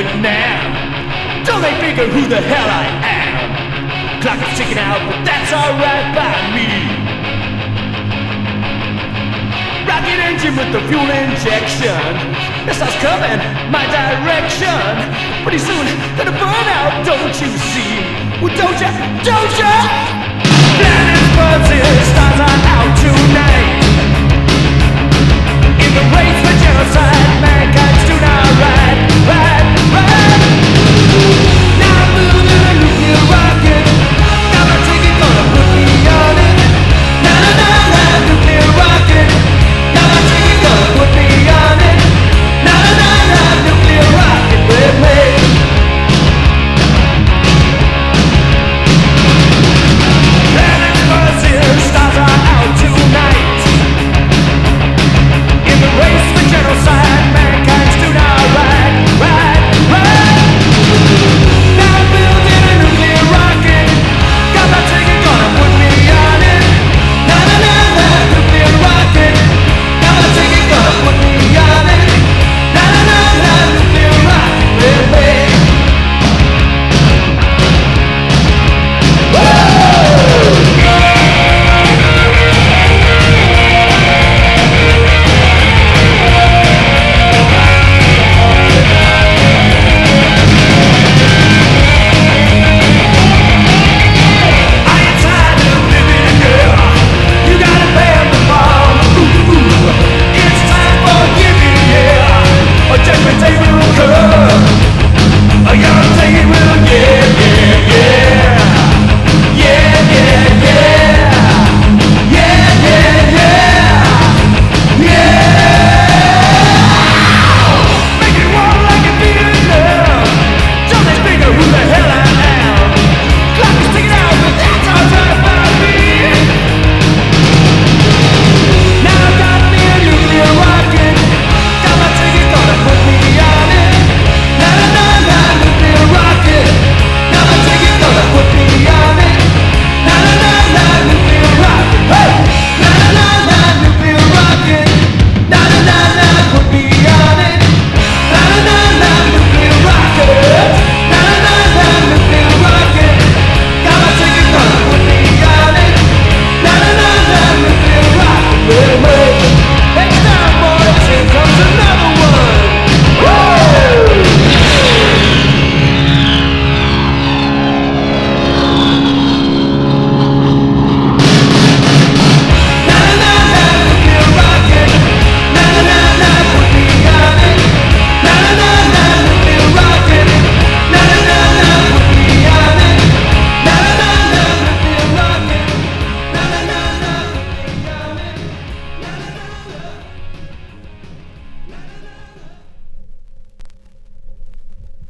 now. Don't they figure who the hell I am? Clock is ticking out, but that's alright by me. Rocket engine with the fuel injection. It starts coming my direction. Pretty soon, gonna burn out, don't you see? Well, don't you